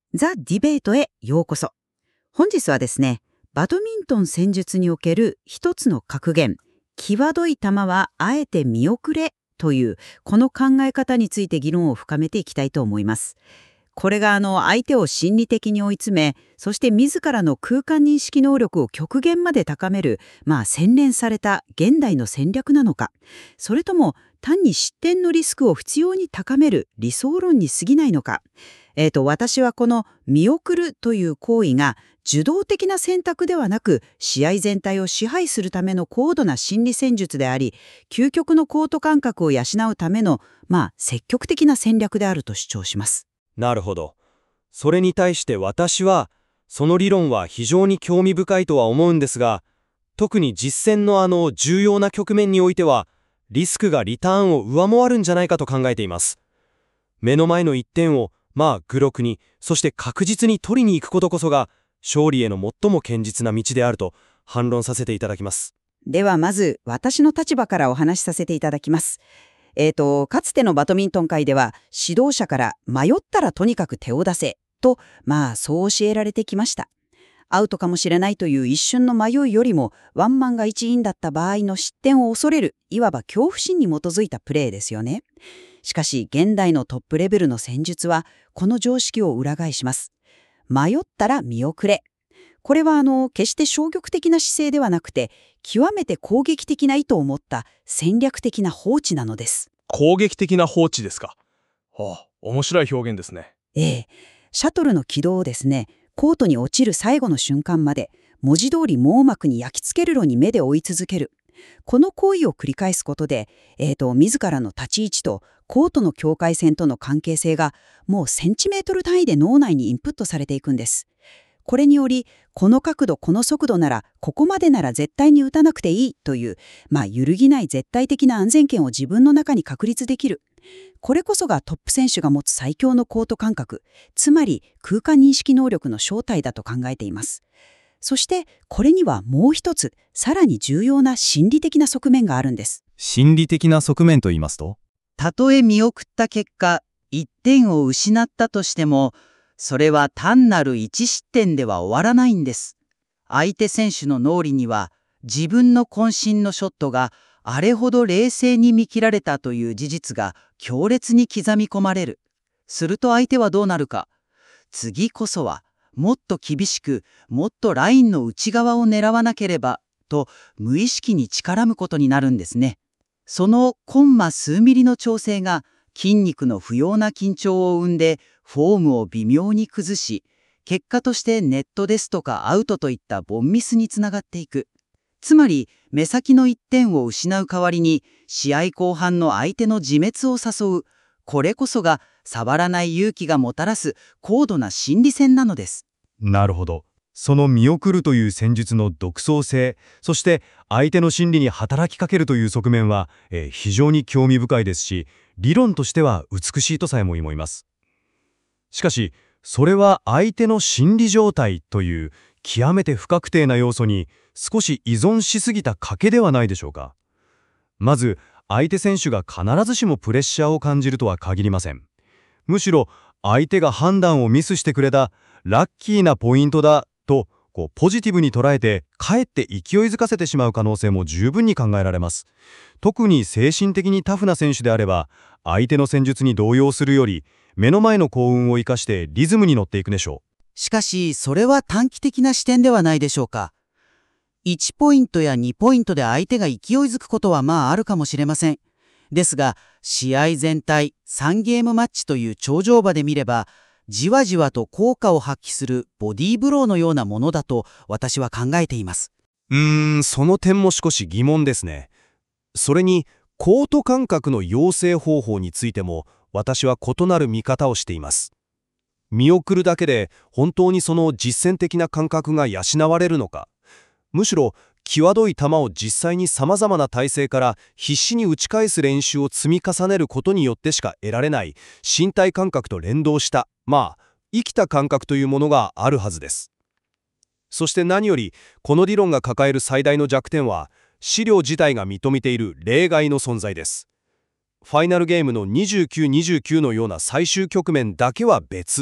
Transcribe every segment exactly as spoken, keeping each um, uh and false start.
ザ・ディベートへようこそ。本日はですね、バドミントン戦術における一つの格言、際どい球はあえて見送れというこの考え方について議論を深めていきたいと思います。これがあの相手を心理的に追い詰め、そして自らの空間認識能力を極限まで高める、まあ洗練された現代の戦略なのか、それとも単に失点のリスクを必要に高める理想論に過ぎないのか。えーと、私はこの見送るという行為が受動的な選択ではなく、試合全体を支配するための高度な心理戦術であり、究極のコート感覚を養うための、まあ積極的な戦略であると主張します。 なるほど。それに対して私は、その理論は非常に興味深いとは思うんですが、特に実戦のあの重要な局面においては、リスクがリターンを上回るんじゃないかと考えています。目の前のいってんを、まあ愚録に、そして確実に取りに行くことこそが、勝利への最も堅実な道であると反論させていただきます。 ではまず、私の立場からお話しさせていただきます。えーと、かつてのバドミントン界では、指導者から迷ったらとにかく手を出せと、まあそう教えられてきました。アウトかもしれないという一瞬の迷いよりも、ワンマンが一インだった場合の失点を恐れる、いわば恐怖心に基づいたプレーですよね。しかし、現代のトップレベルの戦術は、この常識を裏返します。迷ったら見送れ。これはあの、決して消極的な姿勢ではなくて、極めて攻撃的な意図を持った戦略的な放置なのです。 攻撃的な放置ですか。はあ、面白い表現ですね。 ええ。シャトルの軌道をですね、コートに落ちる最後の瞬間まで、文字通り網膜に焼き付けるように目で追い続ける。この行為を繰り返すことで、えーと、自らの立ち位置とコートの境界線との関係性がもうセンチメートル単位で脳内にインプットされていくんです。これにより、この角度、この速度なら、ここまでなら絶対に打たなくていいという、まあ揺るぎない絶対的な安全圏を自分の中に確立できる。これこそがトップ選手が持つ最強のコート感覚、つまり空間認識能力の正体だと考えています。そしてこれにはもう一つ、さらに重要な心理的な側面があるんです。 心理的な側面と言いますと、 たとえ見送った結果、いってんを失ったとしても、それは単なるいち失点では終わらないんです。相手選手の脳裏には、自分の渾身のショットがあれほど冷静に見切られたという事実が強烈に刻み込まれる。すると相手はどうなるか。次こそは、もっと厳しく、もっとラインの内側を狙わなければ、と無意識に力むことになるんですね。そのコンマ数ミリの調整が筋肉の不要な緊張を生んで、フォームを微妙に崩し、結果としてネットですとかアウトといったボンミスにつながっていく。つまり、目先のいってんを失う代わりに、試合後半の相手の自滅を誘う。これこそが、触らない勇気がもたらす高度な心理戦なのです。 なるほど。その見送るという戦術の独創性、そして相手の心理に働きかけるという側面は、えー非常に興味深いですし、理論としては美しいとさえも思います。しかし、それは相手の心理状態という極めて不確定な要素に少し依存しすぎた賭けではないでしょうか。まず、相手選手が必ずしもプレッシャーを感じるとは限りません。むしろ、相手が判断をミスしてくれた、ラッキーなポイントだとこうポジティブに捉えて、かえって勢いづかせてしまう可能性も十分に考えられます。特に精神的にタフな選手であれば、相手の戦術に動揺するより、目の前の幸運を生かしてリズムに乗っていくでしょう。 しかし、それは短期的な視点ではないでしょうか。いちポイントやにポイントで相手が勢いづくことはまああるかもしれません。ですが、試合全体さんゲームマッチという頂上場で見れば、じわじわと効果を発揮するボディーブローのようなものだと私は考えています。 うーん、その点も少し疑問ですね。それに、コート感覚の養成方法についても、私は異なる見方をしています。見送るだけで本当にその実践的な感覚が養われるのか、むしろ際どい球を実際に様々な体勢から必死に打ち返す練習を積み重ねることによってしか得られない身体感覚と連動した、まあ生きた感覚というものがあるはずです。そして何よりこの理論が抱える最大の弱点は、資料自体が認めている例外の存在です。ファイナルゲームのにじゅうきゅう、にじゅうきゅうのような最終局面だけは別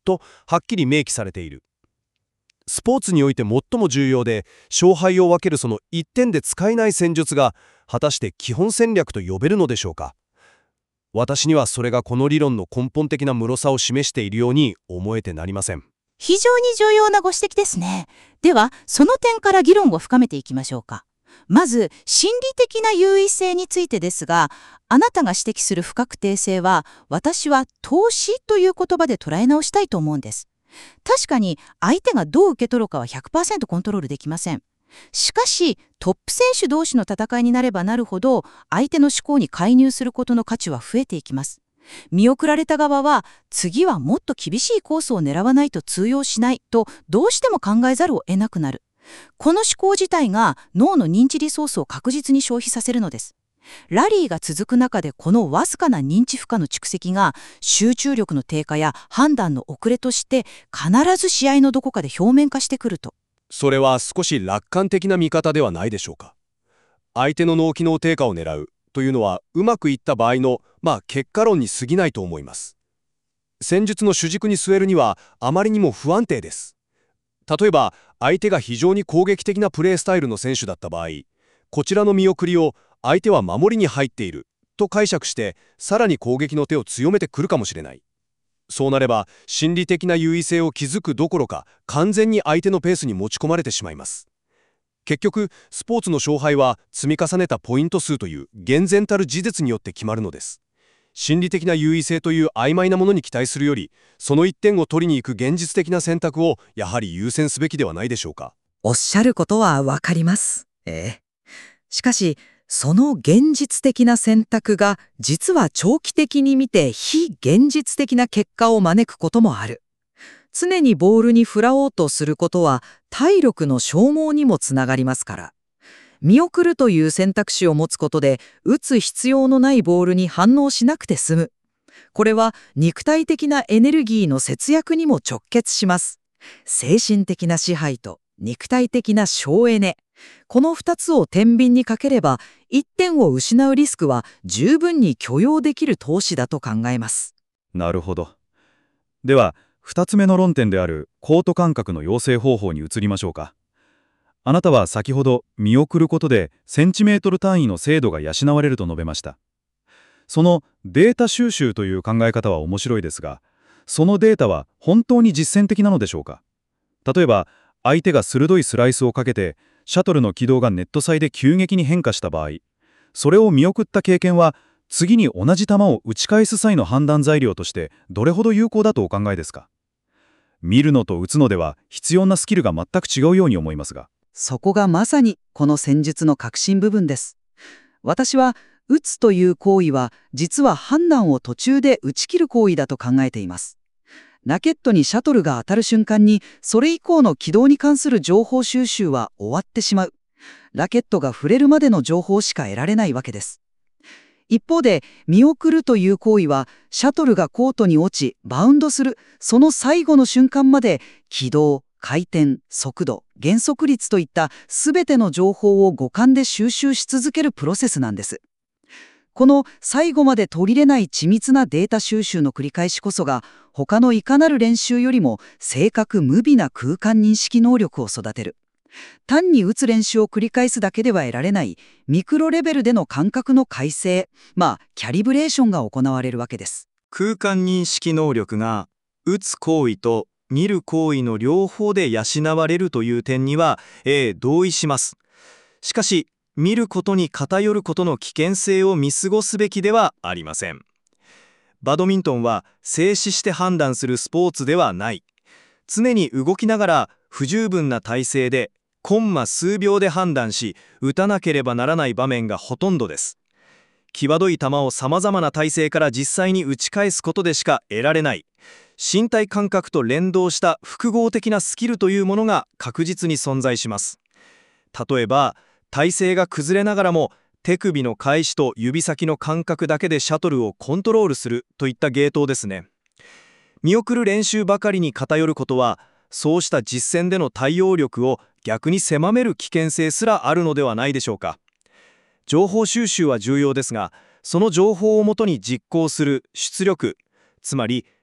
とはっきり明記されている。スポーツにおいて最も重要で、勝敗を分けるその一点で使えない戦術が、果たして基本戦略と呼べるのでしょうか。私にはそれがこの理論の根本的な脆さを示しているように思えてなりません。 非常に重要なご指摘ですね。では、その点から議論を深めていきましょうか。まず、心理的な優位性についてですが、あなたが指摘する不確定性は、私は投資という言葉で捉え直したいと思うんです。確かに、相手がどう受け取るかは ひゃくパーセント コントロールできません。しかし、トップ選手同士の戦いになればなるほど、相手の思考に介入することの価値は増えていきます。見送られた側は、次はもっと厳しいコースを狙わないと通用しないと、どうしても考えざるを得なくなる。この思考自体が脳の認知リソースを確実に消費させるのです。ラリーが続く中でこのわずかな認知負荷の蓄積が集中力の低下や判断の遅れとして必ず試合のどこかで表面化してくると。 それは少し楽観的な見方ではないでしょうか。相手の脳機能低下を狙うというのはうまくいった場合の、まあ結果論に過ぎないと思います。戦術の主軸に据えるにはあまりにも不安定です。例えば相手が非常に攻撃的なプレースタイルの選手だった場合、こちらの見送りを相手は守りに入っていると解釈してさらに攻撃の手を強めてくるかもしれない。そうなれば心理的な優位性を築くどころか完全に相手のペースに持ち込まれてしまいます。結局スポーツの勝敗は積み重ねたポイント数という厳然たる事実によって決まるのです。心理的な優位性という曖昧なものに期待するより、その一点を取りに行く現実的な選択をやはり優先すべきではないでしょうか。 おっしゃることはわかります。ええ。しかし、その現実的な選択が実は長期的に見て非現実的な結果を招くこともある。常にボールに振らおうとすることは体力の消耗にもつながりますから。見送るという選択肢を持つことで、打つ必要のないボールに反応しなくて済む。これは肉体的なエネルギーの節約にも直結します。精神的な支配と肉体的な省エネ。この二つを天秤にかければ、一点を失うリスクは十分に許容できる投資だと考えます。 なるほど。では、二つ目の論点であるコート感覚の養成方法に移りましょうか。あなたは先ほど見送ることでセンチメートル単位の精度が養われると述べました。そのデータ収集という考え方は面白いですが、そのデータは本当に実践的なのでしょうか。例えば、相手が鋭いスライスをかけて、シャトルの軌道がネットサイで急激に変化した場合、それを見送った経験は、次に同じ球を打ち返す際の判断材料としてどれほど有効だとお考えですか。見るのと打つのでは必要なスキルが全く違うように思いますが。 そこがまさにこの戦術の核心部分です。私は打つという行為は実は判断を途中で打ち切る行為だと考えています。ラケットにシャトルが当たる瞬間にそれ以降の軌道に関する情報収集は終わってしまう。ラケットが触れるまでの情報しか得られないわけです。一方で見送るという行為はシャトルがコートに落ちバウンドするその最後の瞬間まで軌道、回転、速度、減速率といったすべての情報を五感で収集し続けるプロセスなんです。この最後まで途切れない緻密なデータ収集の繰り返しこそが他のいかなる練習よりも正確無微な空間認識能力を育てる。単に打つ練習を繰り返すだけでは得られないミクロレベルでの感覚の改正、まあキャリブレーションが行われるわけです。 空間認識能力が打つ行為と見る行為の両方で養われるという点には、えー、同意します。しかし、見ることに偏ることの危険性を見過ごすべきではありません。バドミントンは静止して判断するスポーツではない。常に動きながら不十分な体勢でコンマ数秒で判断し、打たなければならない場面がほとんどです。際どい球をさまざまな体勢から実際に打ち返すことでしか得られない。身体感覚と連動した複合的なスキルというものが確実に存在します。例えば、体勢が崩れながらも手首の返しと指先の感覚だけでシャトルをコントロールするといった芸当ですね。見送る練習ばかりに偏ることは、そうした実戦での対応力を逆に狭める危険性すらあるのではないでしょうか。情報収集は重要ですが、その情報をもとに実行する出力、つまり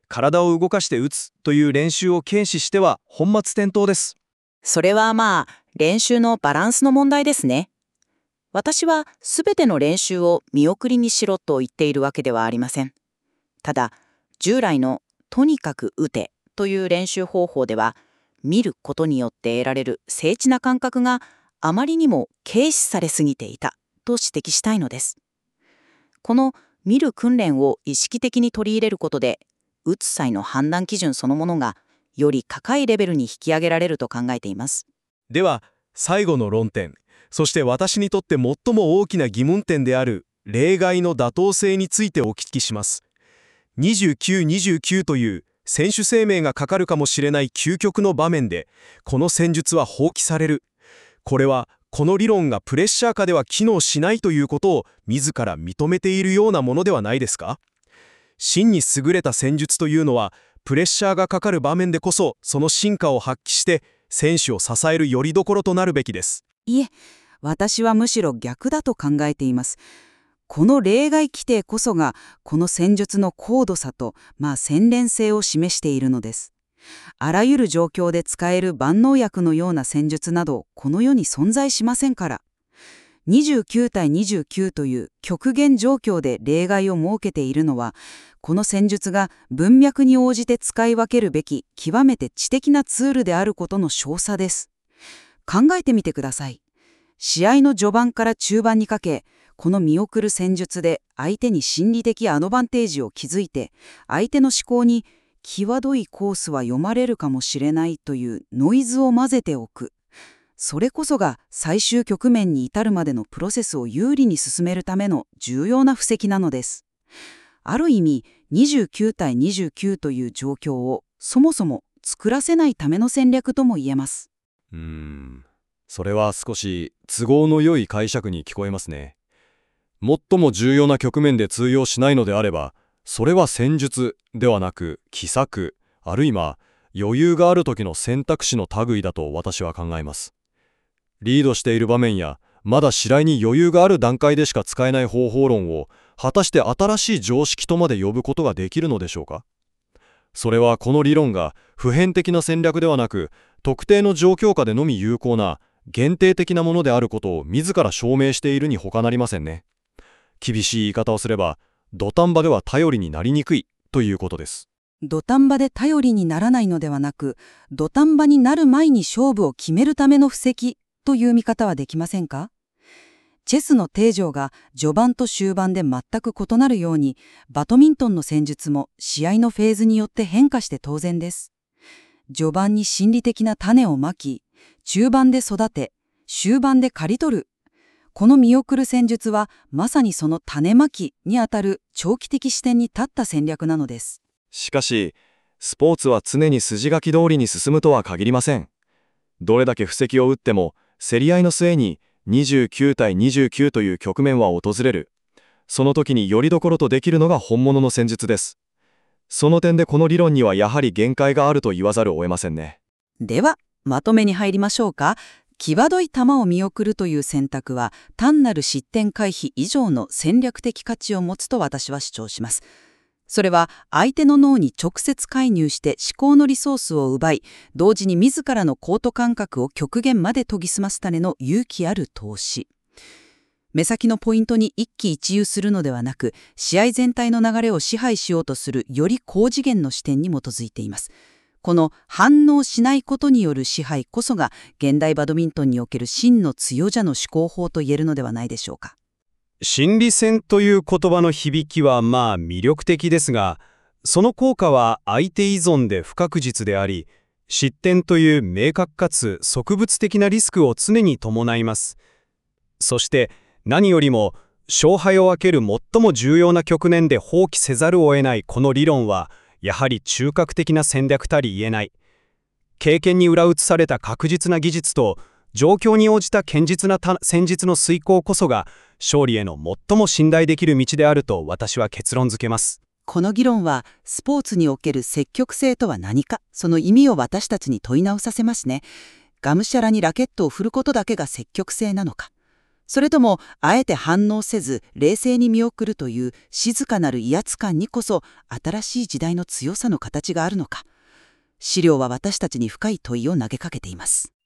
体を動かして打つという練習を軽視しては本末転倒です。 それはまあ、練習のバランスの問題ですね。私はすべての練習を見送りにしろと言っているわけではありません。ただ、従来のとにかく打てという練習方法では、見ることによって得られる精緻な感覚があまりにも軽視されすぎていたと指摘したいのです。この見る訓練を意識的に取り入れることで、打つ際の判断基準そのものがより高いレベルに引き上げられると考えています。 では、最後の論点、そして私にとって最も大きな疑問点である例外の妥当性についてお聞きします。にじゅうきゅう、にじゅうきゅうという選手生命がかかるかもしれない究極の場面で、この戦術は放棄される。これは、この理論がプレッシャー下では機能しないということを自ら認めているようなものではないですか？真に優れた戦術というのは、プレッシャーがかかる場面でこそその真価を発揮して選手を支える拠り所となるべきです。 いえ、私はむしろ逆だと考えています。この例外規定こそがこの戦術の高度さと、まあ、洗練性を示しているのです。あらゆる状況で使える万能薬のような戦術などこの世に存在しませんから。にじゅうきゅう対にじゅうきゅうという極限状況で例外を設けているのは、この戦術が文脈に応じて使い分けるべき極めて知的なツールであることの証左です。考えてみてください。試合の序盤から中盤にかけ、この見送る戦術で相手に心理的アドバンテージを築いて、相手の思考に際どいコースは読まれるかもしれないというノイズを混ぜておく。それこそが最終局面に至るまでのプロセスを有利に進めるための重要な布石なのです。ある意味、にじゅうきゅう対にじゅうきゅうという状況をそもそも作らせないための戦略とも言えます。 うーん、それは少し都合の良い解釈に聞こえますね。最も重要な局面で通用しないのであれば、それは戦術ではなく奇策、あるいは余裕がある時の選択肢の類だと私は考えます。リードしている場面やまだ試合に余裕がある段階でしか使えない方法論を果たして新しい常識とまで呼ぶことができるのでしょうか。それはこの理論が普遍的な戦略ではなく、特定の状況下でのみ有効な限定的なものであることを自ら証明しているに他なりませんね。厳しい言い方をすれば、土壇場では頼りになりにくいということです。 土壇場で頼りにならないのではなく、土壇場になる前に勝負を決めるための布石という見方はできませんか？チェスの定常が序盤と終盤で全く異なるように、バドミントンの戦術も試合のフェーズによって変化して当然です。序盤に心理的な種をまき、中盤で育て、終盤で刈り取る。この見送る戦術はまさにその種まきにあたる長期的視点に立った戦略なのです。 しかし、スポーツは常に筋書き通りに進むとは限りません。どれだけ布石を打っても、競り合いの末ににじゅうきゅう対にじゅうきゅうという局面は訪れる。その時に拠り所とできるのが本物の戦術です。その点でこの理論にはやはり限界があると言わざるを得ませんね。 では、まとめに入りましょうか。際どい球を見送るという選択は単なる失点回避以上の戦略的価値を持つと私は主張します。それは相手の脳に直接介入して思考のリソースを奪い、同時に自らのコート感覚を極限まで研ぎ澄ますための勇気ある投資。目先のポイントに一喜一憂するのではなく、試合全体の流れを支配しようとするより高次元の視点に基づいています。この反応しないことによる支配こそが現代バドミントンにおける真の強者の思考法と言えるのではないでしょうか。 心理戦という言葉の響きはまあ魅力的ですが、その効果は相手依存で不確実であり、失点という明確かつ即物的なリスクを常に伴います。そして何よりも勝敗を分ける最も重要な局面で放棄せざるを得ないこの理論は、やはり中核的な戦略たり言えない。経験に裏打ちされた確実な技術と状況に応じた堅実な戦術の遂行こそが勝利への最も信頼できる道であると私は結論付けます。 この議論はスポーツにおける積極性とは何か、その意味を私たちに問い直させますね。がむしゃらにラケットを振ることだけが積極性なのか、 それともあえて反応せず冷静に見送るという静かなる威圧感にこそ新しい時代の強さの形があるのか。資料は私たちに深い問いを投げかけています。